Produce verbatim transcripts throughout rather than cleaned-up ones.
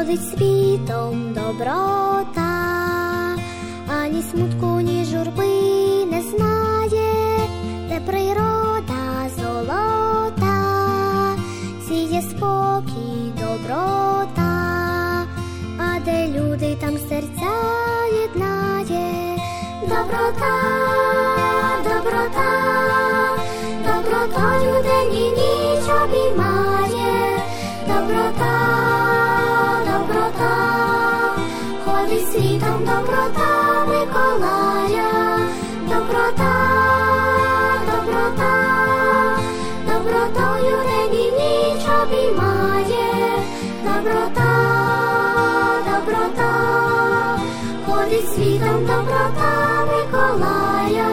ходить світом доброта, ані смутку, ні журби не знає, де природа золота, сіє спокій, доброта, а де люди, там серця єднає. Доброта, доброта, добротою день і ніч обіймає. Доброта, доброта, ходить світом доброта Миколая. Доброта, доброта, добротою день і ніч обіймає. Доброта, доброта, ходить світом доброта Миколая.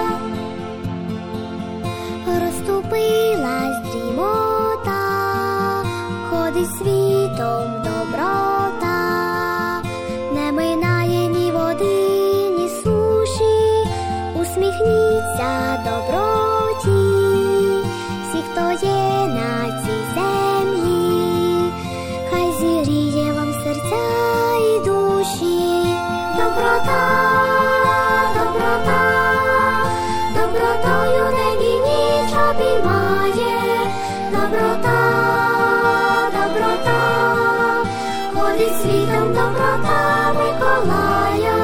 Розступилась дрімота, ходить світом доброта, не минає ні води, ні суші, усміхніться доброті, всі, хто є на цій землі, хай зігріє вам серця і душі. Доброта, доброта, добротою день і ніч обіймає. Доброта, доброта, ходить світом доброта Миколая.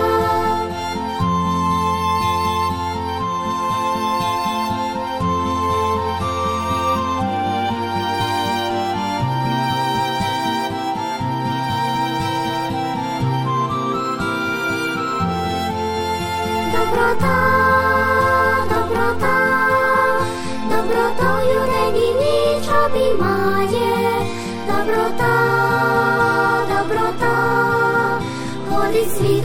Доброта, доброта, добротою день і ніч обіймає. Доброта, доброта, ходить світ.